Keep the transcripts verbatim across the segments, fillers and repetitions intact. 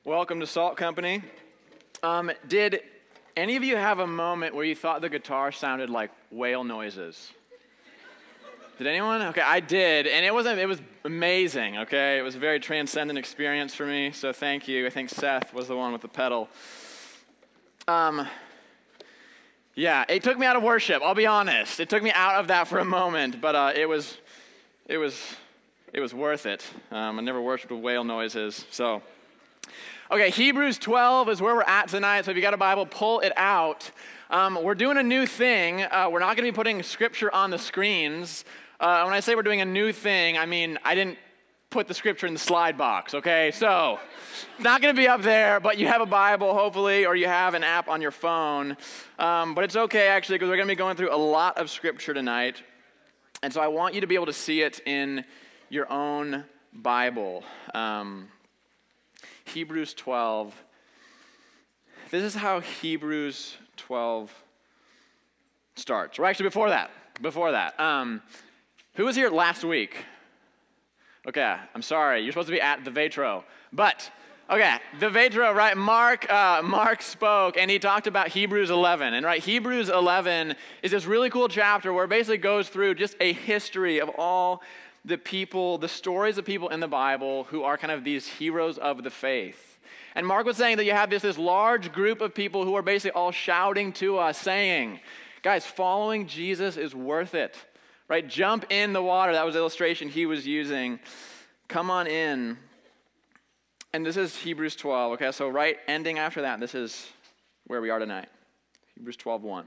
Welcome to Salt Company. Um, did any of you have a moment where you thought the guitar sounded like whale noises? Did anyone? Okay, I did, and it wasn't. It was amazing. Okay, it was a very transcendent experience for me. So thank you. I think Seth was the one with the pedal. Um, yeah, it took me out of worship. I'll be honest. It took me out of that for a moment, but uh, it was, it was, it was worth it. Um, I never worshipped with whale noises, so. Okay, Hebrews twelve is where we're at tonight, so if you got a Bible, pull it out. Um, we're doing a new thing. Uh, we're not going to be putting scripture on the screens. Uh, when I say we're doing a new thing, I mean I didn't put the scripture in the slide box, okay? So, not going to be up there, but you have a Bible, hopefully, or you have an app on your phone. Um, but it's okay, actually, because we're going to be going through a lot of scripture tonight. And so I want you to be able to see it in your own Bible. Um Hebrews twelve. This is how Hebrews twelve starts. Or actually, before that, before that. Um, who was here last week? Okay, I'm sorry. You're supposed to be at the Vetro. But, okay, the Vetro, right? Mark, uh, Mark spoke, and he talked about Hebrews eleven. And, right, Hebrews eleven is this really cool chapter where it basically goes through just a history of all the people, the stories of people in the Bible who are kind of these heroes of the faith. And Mark was saying that you have this, this large group of people who are basically all shouting to us, saying, guys, following Jesus is worth it, right? Jump in the water. That was the illustration he was using. Come on in. And this is Hebrews twelve, okay? So right ending after that, this is where we are tonight. Hebrews twelve one.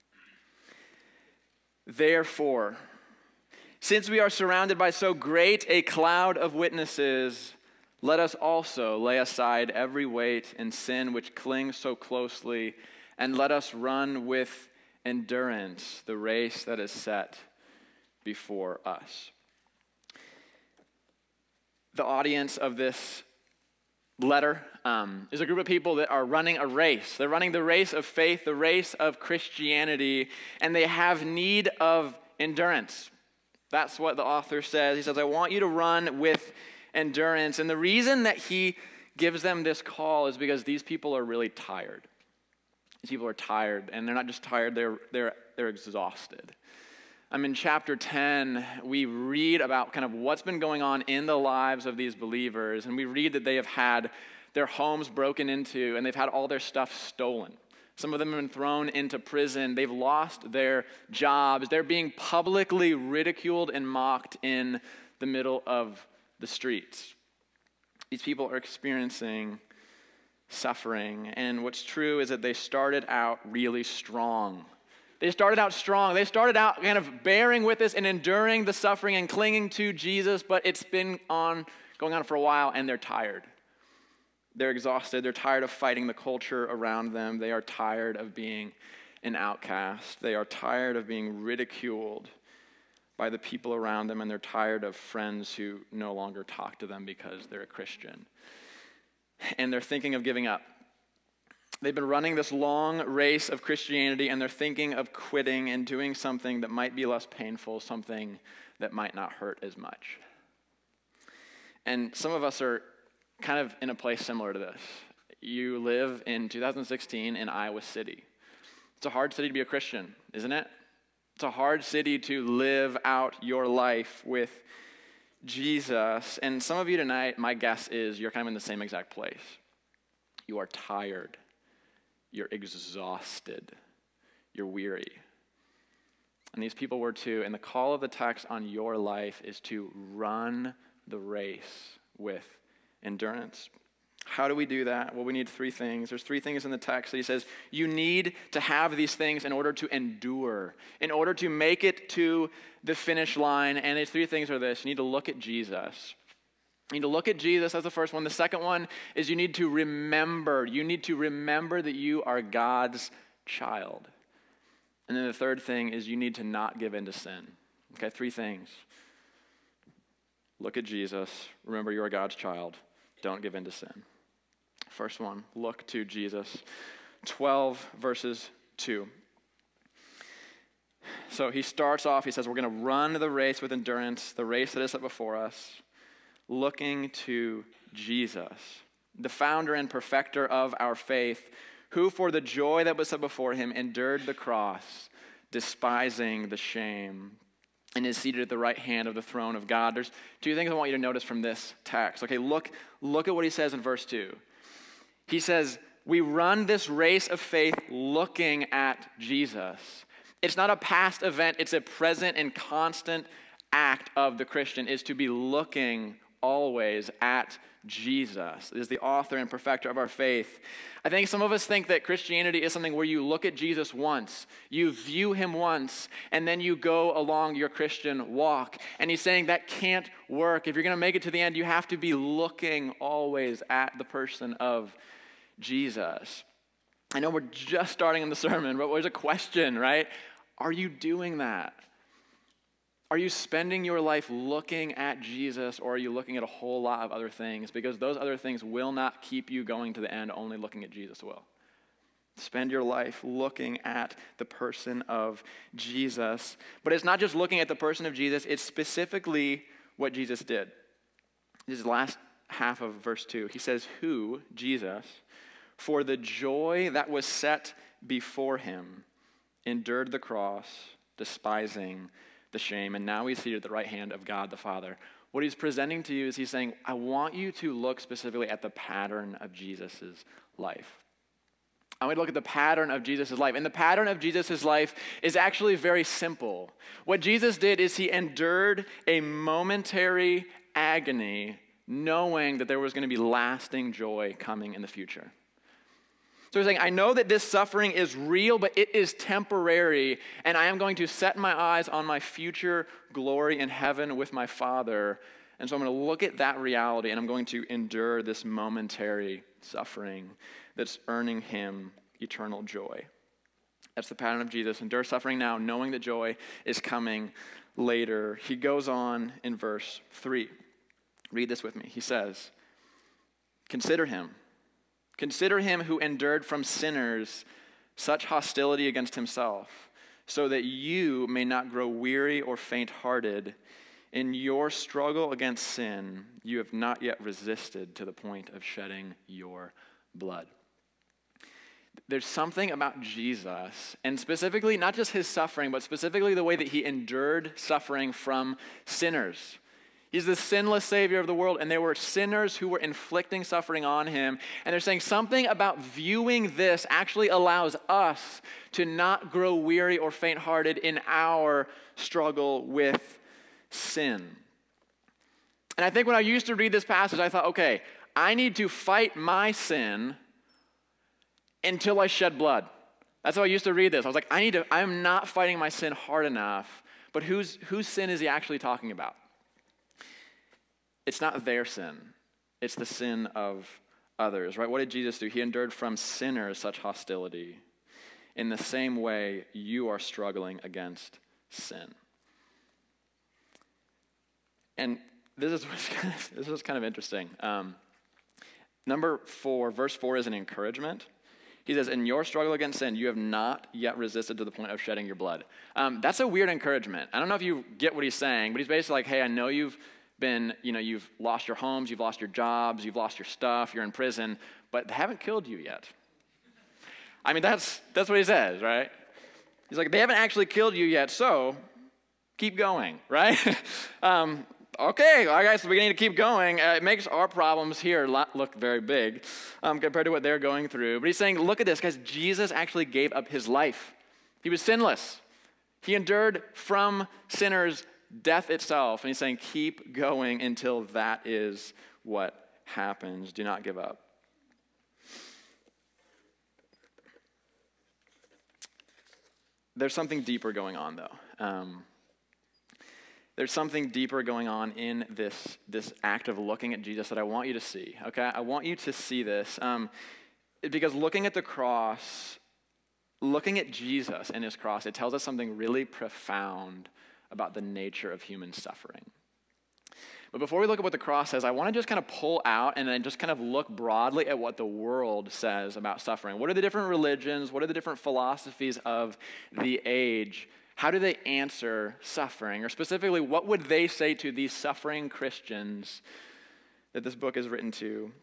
Therefore, since we are surrounded by so great a cloud of witnesses, let us also lay aside every weight and sin which clings so closely, and let us run with endurance the race that is set before us. The audience of this letter um, is a group of people that are running a race. They're running the race of faith, the race of Christianity, and they have need of endurance. That's what the author says. He says, I want you to run with endurance. And the reason that he gives them this call is because these people are really tired. These people are tired, and they're not just tired, they're, they're, they're exhausted. Um, in chapter ten, we read about kind of what's been going on in the lives of these believers, and we read that they have had their homes broken into, and they've had all their stuff stolen. Some of them have been thrown into prison. They've lost their jobs. They're being publicly ridiculed and mocked in the middle of the streets. These people are experiencing suffering. And what's true is that they started out really strong. They started out strong. They started out kind of bearing with this and enduring the suffering and clinging to Jesus, but it's been on going on for a while, and they're tired. They're exhausted. They're tired of fighting the culture around them. They are tired of being an outcast. They are tired of being ridiculed by the people around them, and they're tired of friends who no longer talk to them because they're a Christian. And they're thinking of giving up. They've been running this long race of Christianity, and they're thinking of quitting and doing something that might be less painful, something that might not hurt as much. And some of us are kind of in a place similar to this. You live in two thousand sixteen in Iowa City. It's a hard city to be a Christian, isn't it? It's a hard city to live out your life with Jesus. And some of you tonight, my guess is you're kind of in the same exact place. You are tired. You're exhausted. You're weary. And these people were too. And the call of the text on your life is to run the race with endurance. How do we do that? Well, we need three things. There's three things in the text that he says, you need to have these things in order to endure, in order to make it to the finish line. And these three things are this. You need to look at Jesus. You need to look at Jesus as the first one. The second one is you need to remember. You need to remember that you are God's child. And then the third thing is you need to not give in to sin. Okay, three things. Look at Jesus. Remember you are God's child. Don't give in to sin. First one, look to Jesus. twelve verses two. So he starts off, he says, we're going to run the race with endurance, the race that is set before us, looking to Jesus, the founder and perfecter of our faith, who for the joy that was set before him endured the cross, despising the shame, and is seated at the right hand of the throne of God. There's two things I want you to notice from this text. Okay, look, look at what he says in verse two. He says, we run this race of faith looking at Jesus. It's not a past event, it's a present and constant act of the Christian, is to be looking always at Jesus. Is the author and perfecter of our faith. I think some of us think that Christianity is something where you look at Jesus once, you view him once, and then you go along your Christian walk. And he's saying that can't work. If you're going to make it to the end, you have to be looking always at the person of Jesus. I know we're just starting in the sermon, but there's a question, right? Are you doing that? Are you spending your life looking at Jesus, or are you looking at a whole lot of other things? Because those other things will not keep you going to the end. Only looking at Jesus will. Spend your life looking at the person of Jesus. But it's not just looking at the person of Jesus, it's specifically what Jesus did. This is the last half of verse two. He says, who, Jesus, for the joy that was set before him, endured the cross, despising the shame, and now he's seated at the right hand of God the Father. What he's presenting to you is he's saying, I want you to look specifically at the pattern of Jesus' life. I want you to look at the pattern of Jesus' life. And the pattern of Jesus' life is actually very simple. What Jesus did is he endured a momentary agony, knowing that there was going to be lasting joy coming in the future. So he's saying, I know that this suffering is real, but it is temporary, and I am going to set my eyes on my future glory in heaven with my Father. And so I'm going to look at that reality, and I'm going to endure this momentary suffering that's earning him eternal joy. That's the pattern of Jesus. Endure suffering now, knowing that joy is coming later. He goes on in verse three. Read this with me. He says, consider him. Consider him who endured from sinners such hostility against himself, so that you may not grow weary or faint-hearted. In your struggle against sin, you have not yet resisted to the point of shedding your blood. There's something about Jesus, and specifically not just his suffering, but specifically the way that he endured suffering from sinners. He's the sinless Savior of the world, and there were sinners who were inflicting suffering on him. And they're saying something about viewing this actually allows us to not grow weary or faint-hearted in our struggle with sin. And I think when I used to read this passage, I thought, okay, I need to fight my sin until I shed blood. That's how I used to read this. I was like, I need to, I'm not fighting my sin hard enough. But whose, whose sin is he actually talking about? It's not their sin. It's the sin of others, right? What did Jesus do? He endured from sinners such hostility. In the same way, you are struggling against sin. And this is what's kind of, this is kind of interesting. Um, number four, verse four is an encouragement. He says, in your struggle against sin, you have not yet resisted to the point of shedding your blood. Um, that's a weird encouragement. I don't know if you get what he's saying, but he's basically like, hey, I know you've been, you know, you've lost your homes, you've lost your jobs, you've lost your stuff, you're in prison, but they haven't killed you yet. I mean, that's that's what he says, right? He's like, they haven't actually killed you yet, so keep going, right? um, okay, I guess we need to keep going. Uh, it makes our problems here look very big um, compared to what they're going through. But he's saying, look at this, guys. Jesus actually gave up his life. He was sinless. He endured from sinners death itself. And he's saying, keep going until that is what happens. Do not give up. There's something deeper going on, though. Um, there's something deeper going on in this, this act of looking at Jesus that I want you to see, okay? I want you to see this. Um, because looking at the cross, looking at Jesus and his cross, it tells us something really profound about the nature of human suffering. But before we look at what the cross says, I want to just kind of pull out and then just kind of look broadly at what the world says about suffering. What are the different religions? What are the different philosophies of the age? How do they answer suffering? Or specifically, what would they say to these suffering Christians that this book is written to?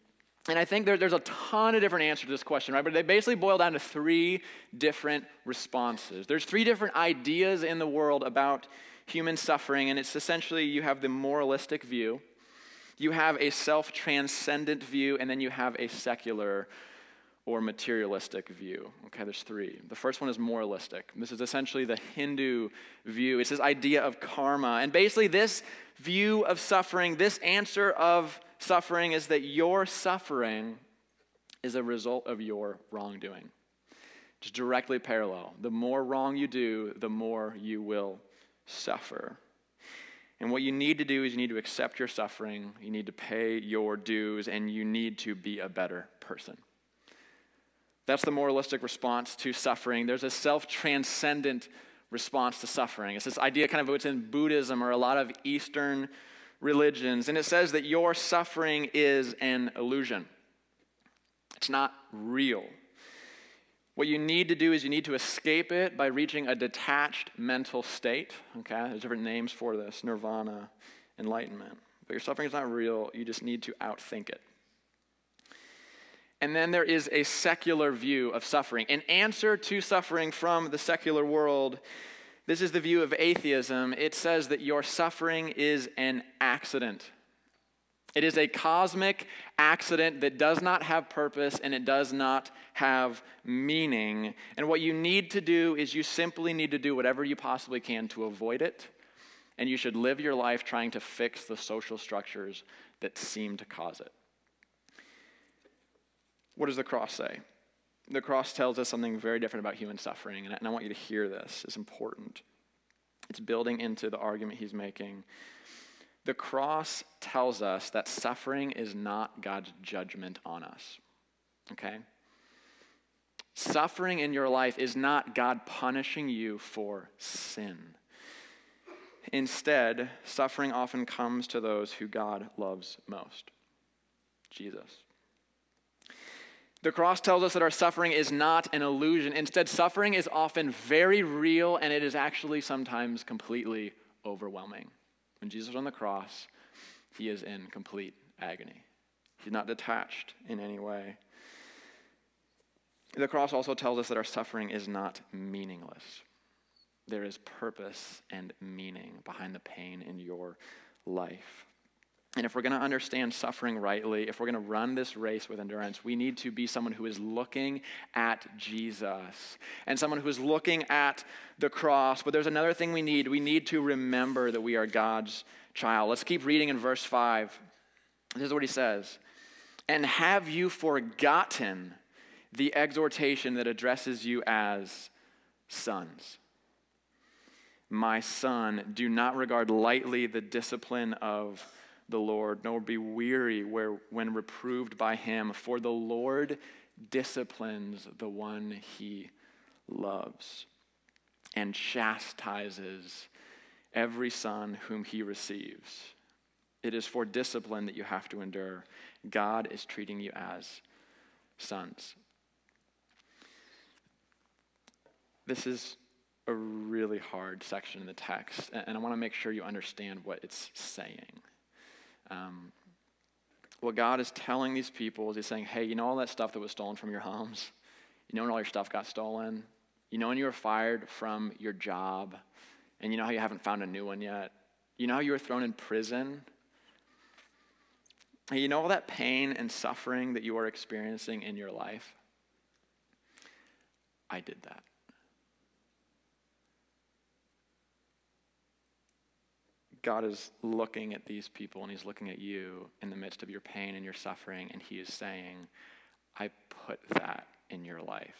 And I think there, there's a ton of different answers to this question, right? But they basically boil down to three different responses. There's three different ideas in the world about human suffering, and it's essentially you have the moralistic view, you have a self-transcendent view, and then you have a secular or materialistic view. Okay, there's three. The first one is moralistic. This is essentially the Hindu view. It's this idea of karma. And basically this view of suffering, this answer of suffering is that your suffering is a result of your wrongdoing. Just directly parallel. The more wrong you do, the more you will suffer. And what you need to do is you need to accept your suffering, you need to pay your dues, and you need to be a better person. That's the moralistic response to suffering. There's a self-transcendent response to suffering. It's this idea kind of what's in Buddhism or a lot of Eastern religions. And it says that your suffering is an illusion. It's not real. What you need to do is you need to escape it by reaching a detached mental state. Okay, there's different names for this, nirvana, enlightenment. But your suffering is not real. You just need to outthink it. And then there is a secular view of suffering. An answer to suffering from the secular world, this is the view of atheism. It says that your suffering is an accident. It is a cosmic accident that does not have purpose and it does not have meaning. And what you need to do is you simply need to do whatever you possibly can to avoid it. And you should live your life trying to fix the social structures that seem to cause it. What does the cross say? The cross tells us something very different about human suffering, and I want you to hear this. It's important. It's building into the argument he's making. The cross tells us that suffering is not God's judgment on us, okay? Suffering in your life is not God punishing you for sin. Instead, suffering often comes to those who God loves most, Jesus. The cross tells us that our suffering is not an illusion. Instead, suffering is often very real, and it is actually sometimes completely overwhelming. When Jesus was on the cross, he is in complete agony. He's not detached in any way. The cross also tells us that our suffering is not meaningless. There is purpose and meaning behind the pain in your life. And if we're going to understand suffering rightly, if we're going to run this race with endurance, we need to be someone who is looking at Jesus and someone who is looking at the cross. But there's another thing we need. We need to remember that we are God's child. Let's keep reading in verse five. This is what he says. And have you forgotten the exhortation that addresses you as sons? My son, do not regard lightly the discipline of the Lord, nor be weary where, when reproved by him, for the Lord disciplines the one he loves and chastises every son whom he receives. It is for discipline that you have to endure. God is treating you as sons. This is a really hard section in the text, and I want to make sure you understand what it's saying. Um, what God is telling these people is he's saying, hey, you know all that stuff that was stolen from your homes? You know when all your stuff got stolen? You know when you were fired from your job? And you know how you haven't found a new one yet? You know how you were thrown in prison? Hey, you know all that pain and suffering that you are experiencing in your life? I did that. God is looking at these people and he's looking at you in the midst of your pain and your suffering, and he is saying, I put that in your life.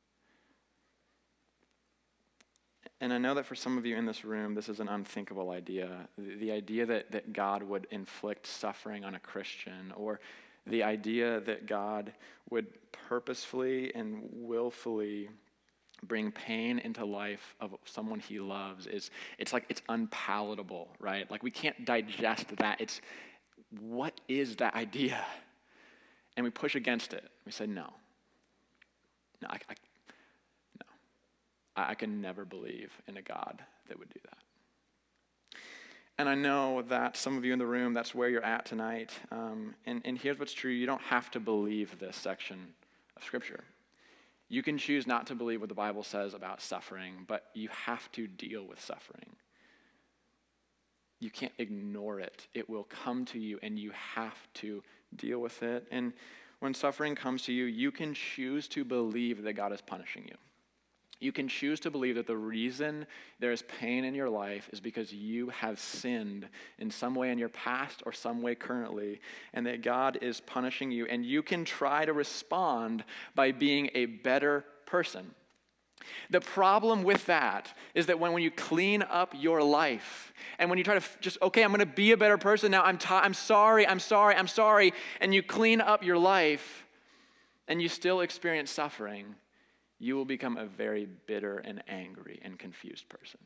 And I know that for some of you in this room, this is an unthinkable idea. The, the idea that, that God would inflict suffering on a Christian, or the idea that God would purposefully and willfully bring pain into life of someone he loves is, it's like, it's unpalatable, right? Like we can't digest that. It's, what is that idea? And we push against it. We say, no. No, I, I, no. I, I can never believe in a God that would do that. And I know that some of you in the room, that's where you're at tonight. Um, and, and here's what's true. You don't have to believe this section of Scripture. You can choose not to believe what the Bible says about suffering, but you have to deal with suffering. You can't ignore it. It will come to you, and you have to deal with it. And when suffering comes to you, you can choose to believe that God is punishing you. You can choose to believe that the reason there is pain in your life is because you have sinned in some way in your past or some way currently, and that God is punishing you. And you can try to respond by being a better person. The problem with that is that when, when you clean up your life and when you try to f- just, okay, I'm going to be a better person now, I'm, t- I'm sorry, I'm sorry, I'm sorry, and you clean up your life and you still experience suffering, you will become a very bitter and angry and confused person.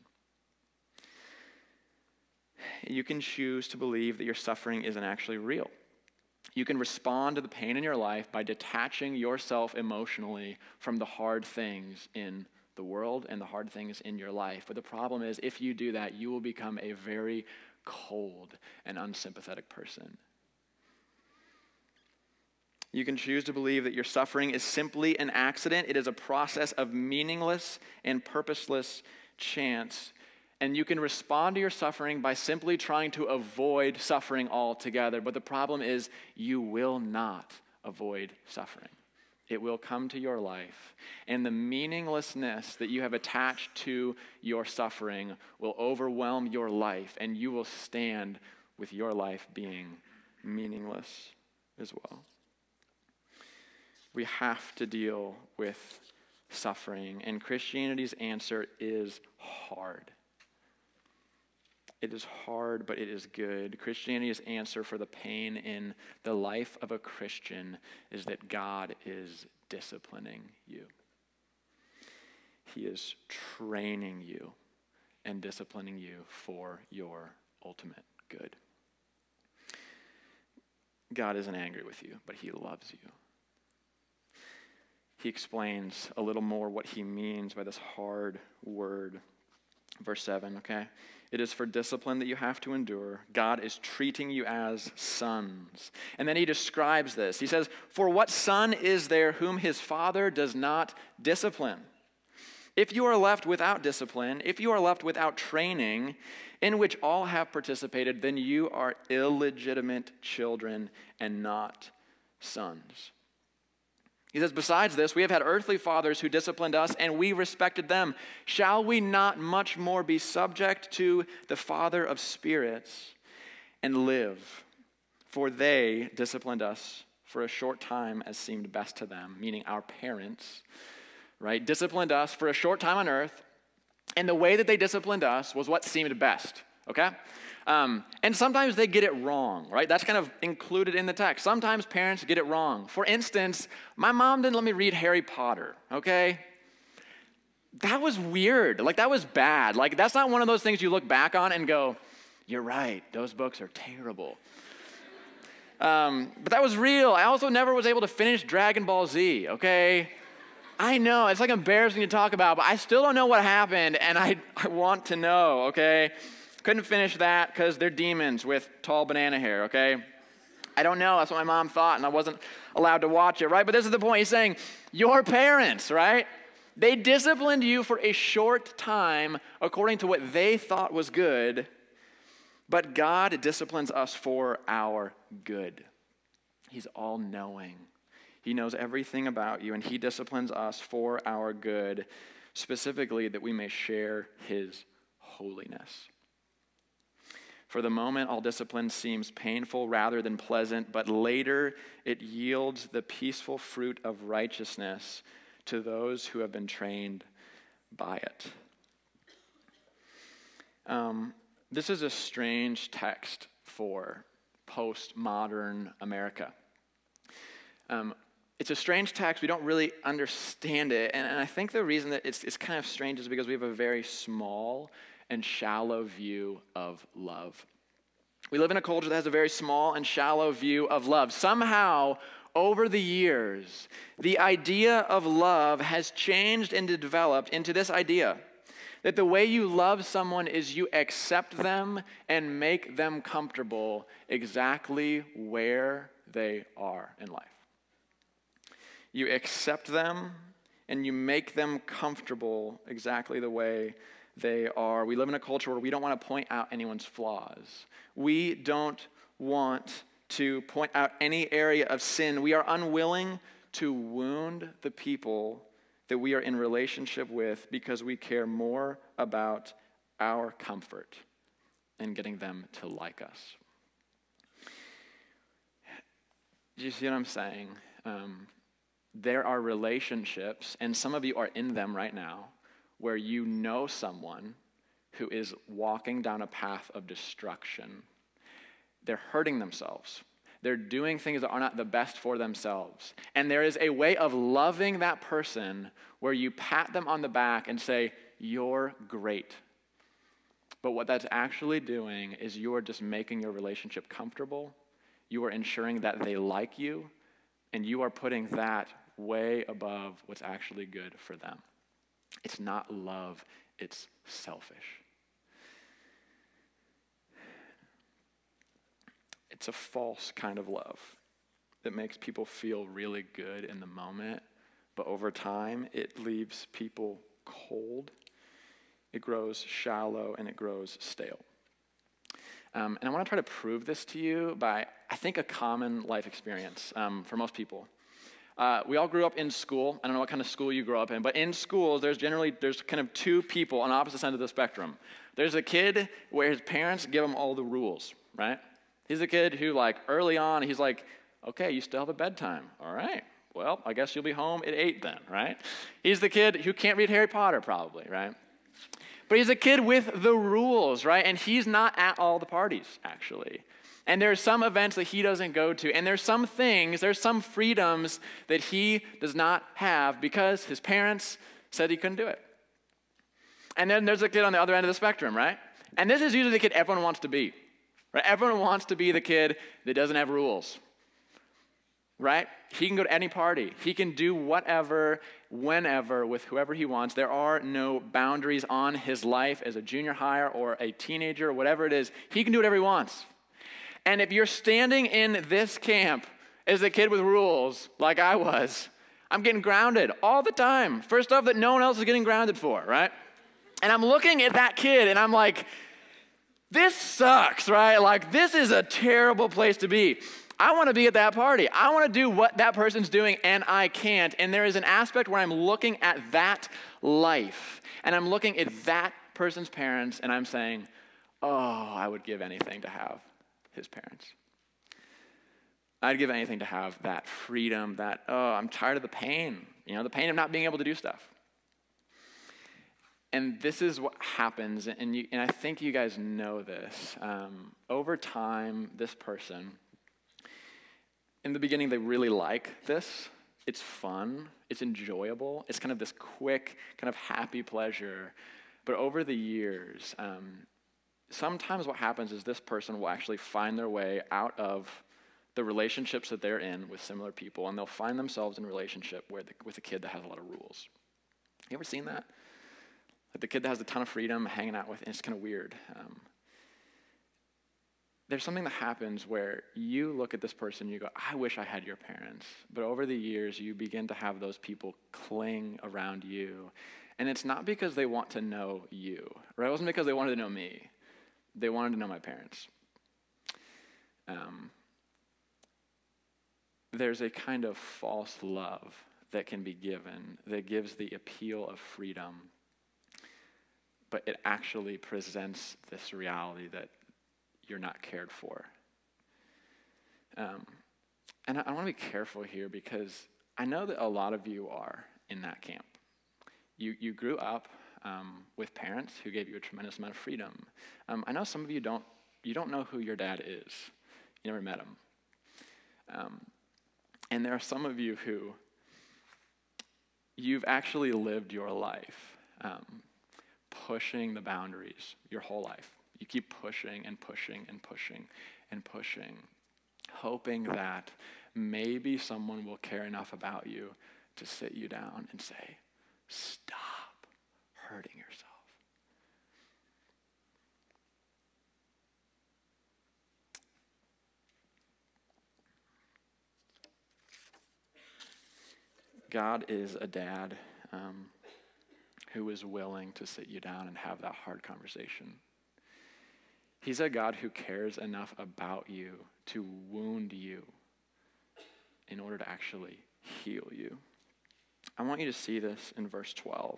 You can choose to believe that your suffering isn't actually real. You can respond to the pain in your life by detaching yourself emotionally from the hard things in the world and the hard things in your life. But the problem is, if you do that, you will become a very cold and unsympathetic person. You can choose to believe that your suffering is simply an accident. It is a process of meaningless and purposeless chance. And you can respond to your suffering by simply trying to avoid suffering altogether. But the problem is, you will not avoid suffering. It will come to your life. And the meaninglessness that you have attached to your suffering will overwhelm your life. And you will stand with your life being meaningless as well. We have to deal with suffering, and Christianity's answer is hard. It is hard, but it is good. Christianity's answer for the pain in the life of a Christian is that God is disciplining you. He is training you and disciplining you for your ultimate good. God isn't angry with you, but he loves you. He explains a little more what he means by this hard word. Verse seven, okay? It is for discipline that you have to endure. God is treating you as sons. And then he describes this. He says, for what son is there whom his father does not discipline? If you are left without discipline, if you are left without training, in which all have participated, then you are illegitimate children and not sons. He says, besides this, we have had earthly fathers who disciplined us, and we respected them. Shall we not much more be subject to the Father of spirits and live? For they disciplined us for a short time as seemed best to them, meaning our parents, right? Disciplined us for a short time on earth, and the way that they disciplined us was what seemed best, okay? Um, and sometimes they get it wrong, right? That's kind of included in the text. Sometimes parents get it wrong. For instance, my mom didn't let me read Harry Potter, okay? That was weird. Like, that was bad. Like, that's not one of those things you look back on and go, you're right, those books are terrible. Um, but that was real. I also never was able to finish Dragon Ball Z, okay? I know, it's like embarrassing to talk about, but I still don't know what happened, and I, I want to know, okay? Couldn't finish that because they're demons with tall banana hair, okay? I don't know. That's what my mom thought, and I wasn't allowed to watch it, right? But this is the point. He's saying, your parents, right? They disciplined you for a short time according to what they thought was good, but God disciplines us for our good. He's all-knowing. He knows everything about you, and he disciplines us for our good, specifically that we may share his holiness. For the moment, all discipline seems painful rather than pleasant, but later it yields the peaceful fruit of righteousness to those who have been trained by it. Um, this is a strange text for postmodern America. Um, it's a strange text. We don't really understand it. And, and I think the reason that it's, it's kind of strange is because we have a very small and shallow view of love. We live in a culture that has a very small and shallow view of love. Somehow, over the years, the idea of love has changed and developed into this idea That the way you love someone is you accept them and make them comfortable exactly where they are in life. You accept them and you make them comfortable exactly the way they are. We live in a culture where we don't want to point out anyone's flaws. We don't want to point out any area of sin. We are unwilling to wound the people that we are in relationship with because we care more about our comfort and getting them to like us. Do you see what I'm saying? Um, there are relationships, and some of you are in them right now, where you know someone who is walking down a path of destruction. They're hurting themselves. They're doing things that are not the best for themselves. And there is a way of loving that person where you pat them on the back and say, "You're great." But what that's actually doing is you're just making your relationship comfortable. You are ensuring that they like you, and you are putting that way above what's actually good for them. It's not love, it's selfish. It's a false kind of love that makes people feel really good in the moment, but over time it leaves people cold, it grows shallow, and it grows stale. Um, and I want to try to prove this to you by, I think, a common life experience um, for most people. Uh, we all grew up in school. I don't know what kind of school you grew up in, but in schools, there's generally, there's kind of two people on opposite ends of the spectrum. There's a kid where his parents give him all the rules, right? He's a kid who, like, early on, he's like, okay, you still have a bedtime. All right, well, I guess you'll be home at eight then, right? He's the kid who can't read Harry Potter probably, right? But he's a kid with the rules, right? And he's not at all the parties, actually. And there's some events that he doesn't go to. And there's some things, there's some freedoms that he does not have because his parents said he couldn't do it. And then there's a kid on the other end of the spectrum, right? And this is usually the kid everyone wants to be, right? Everyone wants to be the kid that doesn't have rules, right? He can go to any party. He can do whatever, whenever, with whoever he wants. There are no boundaries on his life as a junior hire or a teenager or whatever it is. He can do whatever he wants. And if you're standing in this camp as a kid with rules, like I was, I'm getting grounded all the time for stuff that no one else is getting grounded for, right? And I'm looking at that kid and I'm like, this sucks, right? Like, this is a terrible place to be. I want to be at that party. I want to do what that person's doing, and I can't. And there is an aspect where I'm looking at that life, and I'm looking at that person's parents, and I'm saying, oh, I would give anything to have his parents. I'd give anything to have that freedom, that, oh, I'm tired of the pain, you know, the pain of not being able to do stuff. And this is what happens, and, you, and I think you guys know this. Um, over time, this person, in the beginning, they really like this. It's fun. It's enjoyable. It's kind of this quick, kind of happy pleasure. But over the years, um, sometimes what happens is this person will actually find their way out of the relationships that they're in with similar people, and they'll find themselves in a relationship where the, with a kid that has a lot of rules. You ever seen that? Like the kid that has a ton of freedom hanging out with, and it's kind of weird. Um, there's something that happens where you look at this person, you go, I wish I had your parents. But over the years, you begin to have those people cling around you. And it's not because they want to know you, right? It wasn't because they wanted to know me. They wanted to know my parents. Um, there's a kind of false love that can be given that gives the appeal of freedom, but it actually presents this reality that you're not cared for. Um, and I, I want to be careful here because I know that a lot of you are in that camp. You you grew up um, with parents who gave you a tremendous amount of freedom. Um, I know some of you don't you don't know who your dad is. You never met him. Um, and there are some of you who you've actually lived your life um, pushing the boundaries your whole life. You keep pushing and pushing and pushing and pushing, hoping that maybe someone will care enough about you to sit you down and say, stop hurting yourself. God is a dad um, who is willing to sit you down and have that hard conversation. He's a God who cares enough about you to wound you in order to actually heal you. I want you to see this in verse twelve.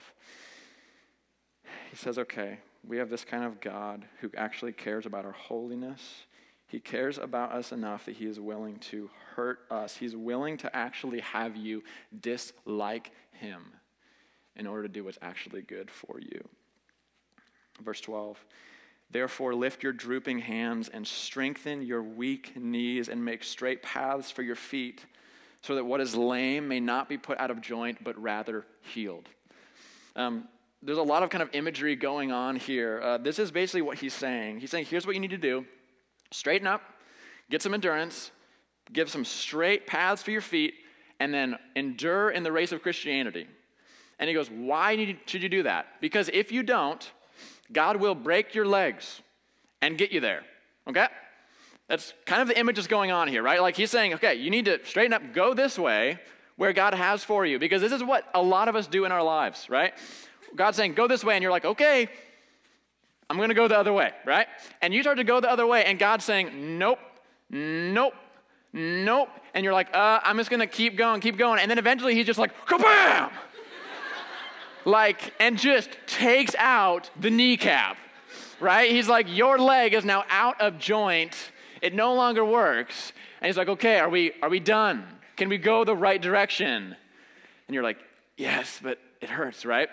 He says, okay, we have this kind of God who actually cares about our holiness. He cares about us enough that he is willing to hurt us. He's willing to actually have you dislike him in order to do what's actually good for you. Verse twelve, therefore lift your drooping hands and strengthen your weak knees and make straight paths for your feet, so that what is lame may not be put out of joint, but rather healed. Um, there's a lot of kind of imagery going on here. Uh, this is basically what he's saying. He's saying, here's what you need to do. Straighten up, get some endurance, give some straight paths for your feet, and then endure in the race of Christianity. And he goes, why should you do that? Because if you don't, God will break your legs and get you there, okay? That's kind of the image that's going on here, right? Like he's saying, okay, you need to straighten up, go this way where God has for you, because this is what a lot of us do in our lives, right? God's saying, go this way, and you're like, okay, I'm going to go the other way, right? And you start to go the other way, and God's saying, nope, nope, nope. And you're like, uh, I'm just going to keep going, keep going. And then eventually he's just like, kabam! Like, and just takes out the kneecap, right? He's like, your leg is now out of joint. It no longer works. And he's like, okay, are we are we done? Can we go the right direction? And you're like, yes, but it hurts, right?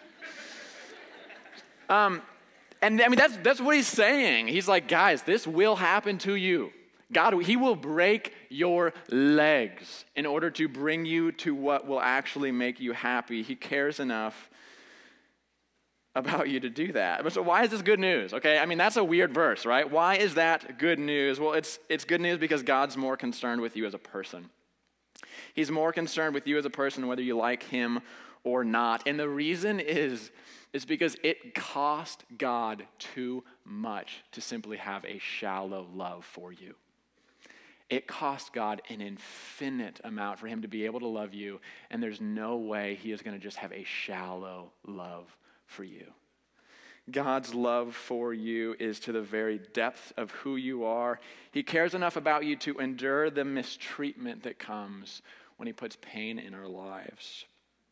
um, and I mean, that's that's what he's saying. He's like, guys, this will happen to you. God, he will break your legs in order to bring you to what will actually make you happy. He cares enough about you to do that. But so why is this good news? Okay, I mean, that's a weird verse, right? Why is that good news? Well, it's it's good news because God's more concerned with you as a person. He's more concerned with you as a person, whether you like him or not. And the reason is, is because it cost God too much to simply have a shallow love for you. It cost God an infinite amount for him to be able to love you, and there's no way he is going to just have a shallow love for you. God's love for you is to the very depth of who you are. He cares enough about you to endure the mistreatment that comes when he puts pain in our lives.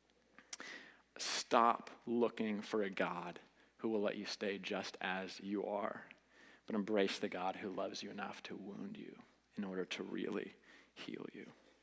Stop looking for a God who will let you stay just as you are, but embrace the God who loves you enough to wound you in order to really heal you.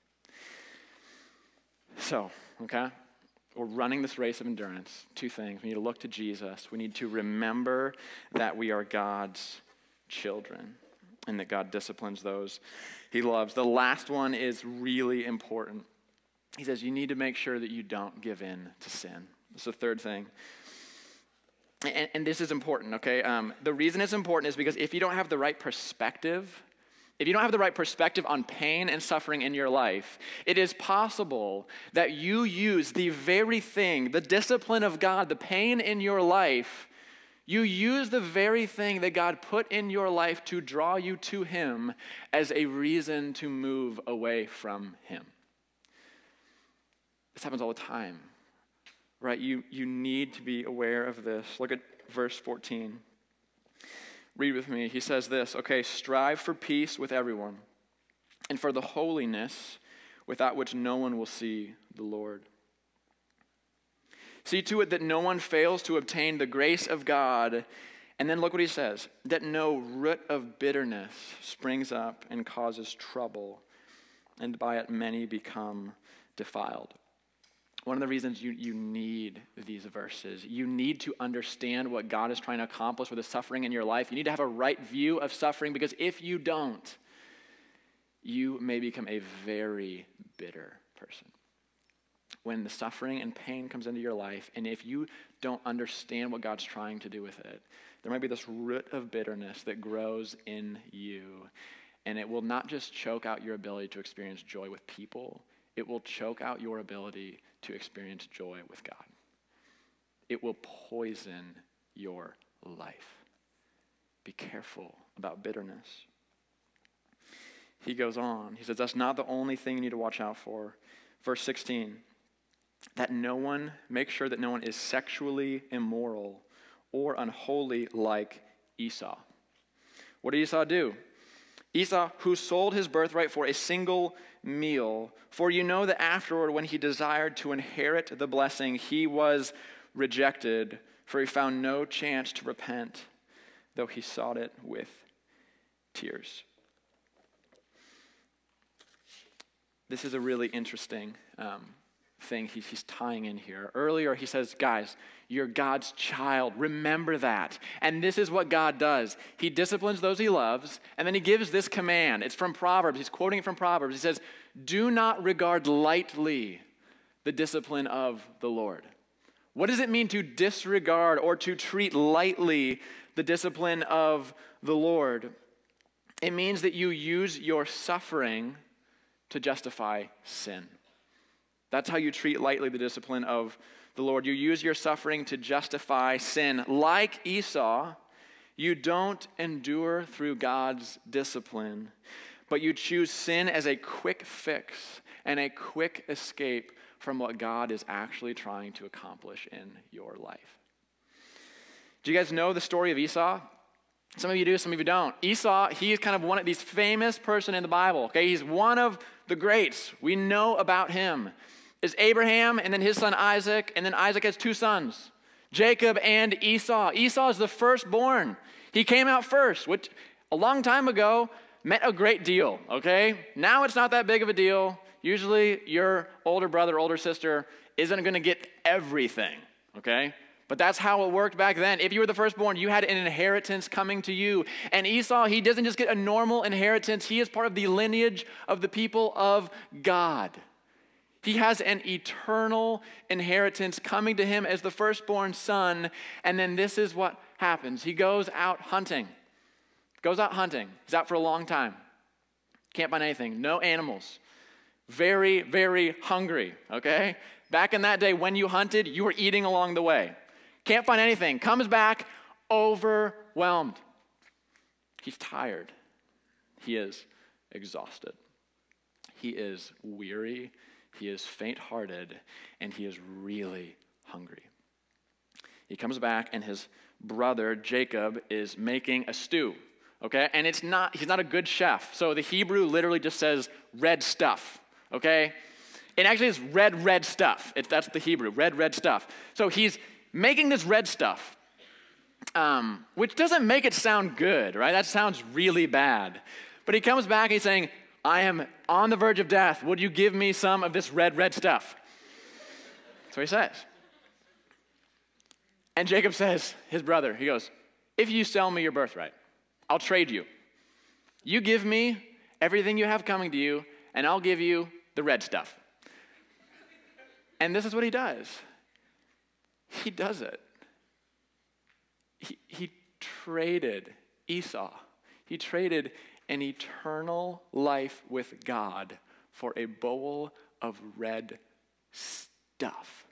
So, okay, we're running this race of endurance. Two things. We need to look to Jesus. We need to remember that we are God's children and that God disciplines those he loves. The last one is really important. He says you need to make sure that you don't give in to sin. That's the third thing. And, and this is important, okay? Um, the reason it's important is because if you don't have the right perspective, if you don't have the right perspective on pain and suffering in your life, it is possible that you use the very thing, the discipline of God, the pain in your life, you use the very thing that God put in your life to draw you to him as a reason to move away from him. This happens all the time, right? You, you need to be aware of this. Look at verse fourteen. Read with me. He says this, okay, strive for peace with everyone and for the holiness without which no one will see the Lord. See to it that no one fails to obtain the grace of God. And then look what he says, that no root of bitterness springs up and causes trouble, and by it many become defiled. One of the reasons you, you need these verses, you need to understand what God is trying to accomplish with the suffering in your life. You need to have a right view of suffering, because if you don't, you may become a very bitter person. When the suffering and pain comes into your life, and if you don't understand what God's trying to do with it, there might be this root of bitterness that grows in you, and it will not just choke out your ability to experience joy with people, it will choke out your ability to experience joy with God. It will poison your life. Be careful about bitterness. He goes on. He says, that's not the only thing you need to watch out for. Verse sixteen, that no one, make sure that no one is sexually immoral or unholy like Esau. What did Esau do? Esau, who sold his birthright for a single meal, for you know that afterward, when he desired to inherit the blessing, he was rejected, for he found no chance to repent, though he sought it with tears. This is a really interesting um, thing he's, he's tying in here. Earlier, he says, guys, you're God's child. Remember that. And this is what God does. He disciplines those he loves, and then he gives this command. It's from Proverbs. He's quoting it from Proverbs. He says, do not regard lightly the discipline of the Lord. What does it mean to disregard or to treat lightly the discipline of the Lord? It means that you use your suffering to justify sin. That's how you treat lightly the discipline of the Lord. You use your suffering to justify sin. Like Esau, you don't endure through God's discipline, but you choose sin as a quick fix and a quick escape from what God is actually trying to accomplish in your life. Do you guys know the story of Esau? Some of you do, some of you don't. Esau, he is kind of one of these famous person in the Bible. Okay, he's one of the greats. We know about him. Is Abraham and then his son Isaac, and then Isaac has two sons, Jacob and Esau. Esau is the firstborn. He came out first, which a long time ago meant a great deal, okay? Now it's not that big of a deal. Usually your older brother, older sister isn't going to get everything, okay? But that's how it worked back then. If you were the firstborn, you had an inheritance coming to you. And Esau, he doesn't just get a normal inheritance. He is part of the lineage of the people of God. He has an eternal inheritance coming to him as the firstborn son. And then this is what happens. He goes out hunting. Goes out hunting. He's out for a long time. Can't find anything. No animals. Very, very hungry, okay? Back in that day, when you hunted, you were eating along the way. Can't find anything. Comes back overwhelmed. He's tired. He is exhausted. He is weary. He is faint-hearted, and he is really hungry. He comes back, and his brother, Jacob, is making a stew, okay? And it's not, he's not a good chef. So the Hebrew literally just says red stuff, okay? It actually is red, red stuff. It, that's the Hebrew, red, red stuff. So he's making this red stuff, um, which doesn't make it sound good, right? That sounds really bad. But he comes back, and he's saying, I am on the verge of death. Would you give me some of this red, red stuff? That's what he says. And Jacob says, his brother, he goes, if you sell me your birthright, I'll trade you. You give me everything you have coming to you, and I'll give you the red stuff. And this is what he does. He does it. He, he traded Esau. He traded an eternal life with God for a bowl of red stuff.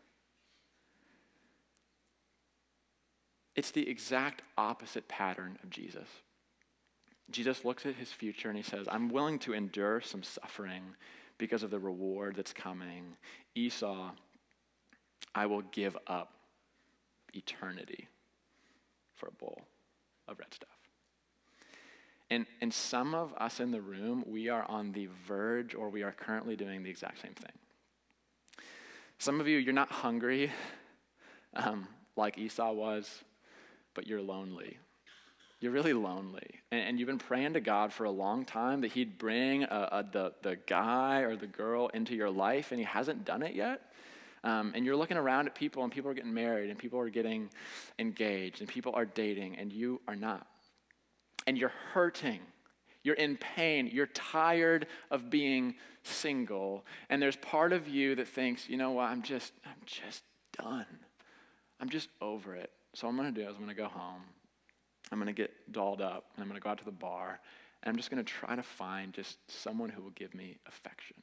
It's the exact opposite pattern of Jesus. Jesus looks at his future and he says, I'm willing to endure some suffering because of the reward that's coming. Esau, I will give up eternity for a bowl of red stuff. And, and some of us in the room, we are on the verge or we are currently doing the exact same thing. Some of you, you're not hungry um, like Esau was, but you're lonely. You're really lonely. And, and you've been praying to God for a long time that he'd bring a, a, the, the guy or the girl into your life, and he hasn't done it yet. Um, and you're looking around at people, and people are getting married, and people are getting engaged, and people are dating, and you are not. And you're hurting, you're in pain, you're tired of being single, and there's part of you that thinks, you know what, I'm just, I'm just done. I'm just over it. So what I'm going to do is I'm going to go home, I'm going to get dolled up, and I'm going to go out to the bar, and I'm just going to try to find just someone who will give me affection.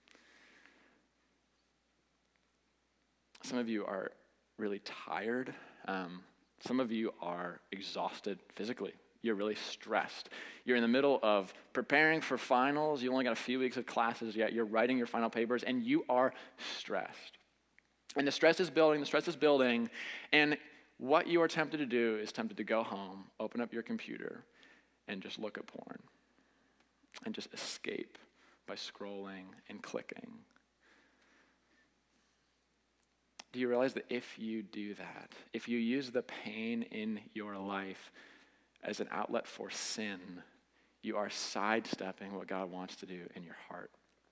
Some of you are really tired. Um, some of you are exhausted physically. You're really stressed. You're in the middle of preparing for finals. You only got a few weeks of classes yet. You're writing your final papers, and you are stressed. And the stress is building, the stress is building, and what you are tempted to do is tempted to go home, open up your computer, and just look at porn, and just escape by scrolling and clicking. Do you realize that if you do that, if you use the pain in your life as an outlet for sin, you are sidestepping what God wants to do in your heart?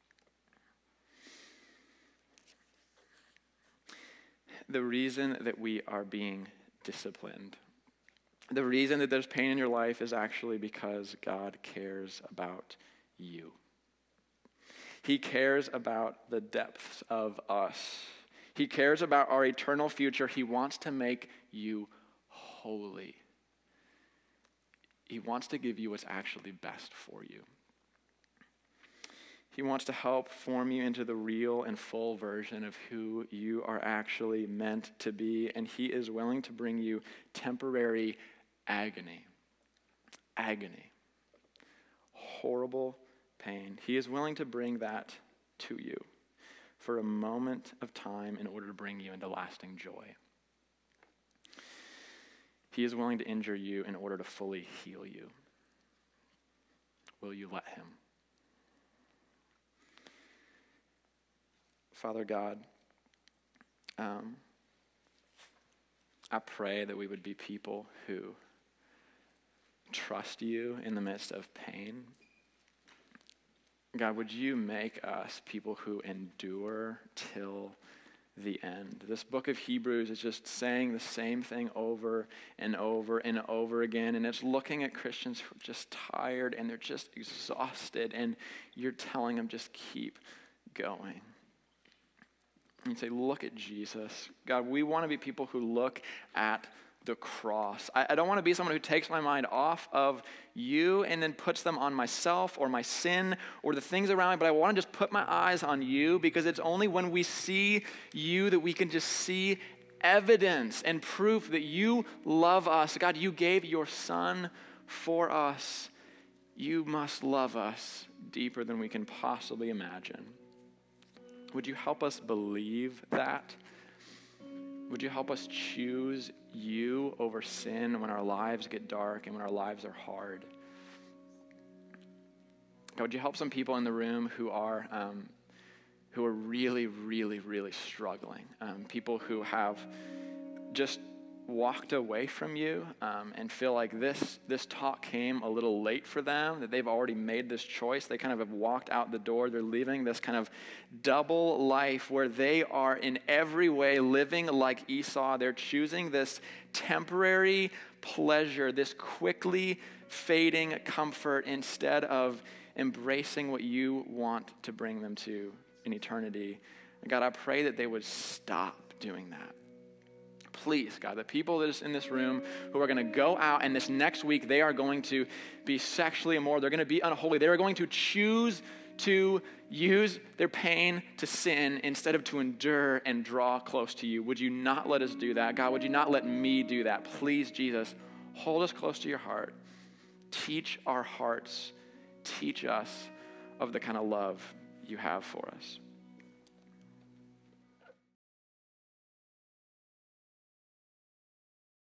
The reason that we are being disciplined, the reason that there's pain in your life is actually because God cares about you. He cares about the depths of us. He cares about our eternal future. He wants to make you holy. He wants to give you what's actually best for you. He wants to help form you into the real and full version of who you are actually meant to be, and he is willing to bring you temporary agony. Agony. Horrible pain. He is willing to bring that to you for a moment of time in order to bring you into lasting joy. He is willing to injure you in order to fully heal you. Will you let him? Father God, um, I pray that we would be people who trust you in the midst of pain. God, would you make us people who endure till the end? This book of Hebrews is just saying the same thing over and over and over again, and it's looking at Christians who are just tired and they're just exhausted, and you're telling them just keep going. And you say, look at Jesus. God, we want to be people who look at the cross. I, I don't want to be someone who takes my mind off of you and then puts them on myself or my sin or the things around me, but I want to just put my eyes on you, because it's only when we see you that we can just see evidence and proof that you love us. God, you gave your son for us. You must love us deeper than we can possibly imagine. Would you help us believe that? Would you help us choose you over sin when our lives get dark and when our lives are hard? God, would you help some people in the room who are um, who are really, really, really struggling? Um, people who have just walked away from you um, and feel like this this talk came a little late for them, that they've already made this choice. They kind of have walked out the door. They're living this kind of double life where they are in every way living like Esau. They're choosing this temporary pleasure, this quickly fading comfort, instead of embracing what you want to bring them to in eternity. And God, I pray that they would stop doing that. Please, God, the people that is in this room who are going to go out and this next week they are going to be sexually immoral, they're going to be unholy, they are going to choose to use their pain to sin instead of to endure and draw close to you. Would you not let us do that? God, would you not let me do that? Please, Jesus, hold us close to your heart. Teach our hearts. Teach us of the kind of love you have for us.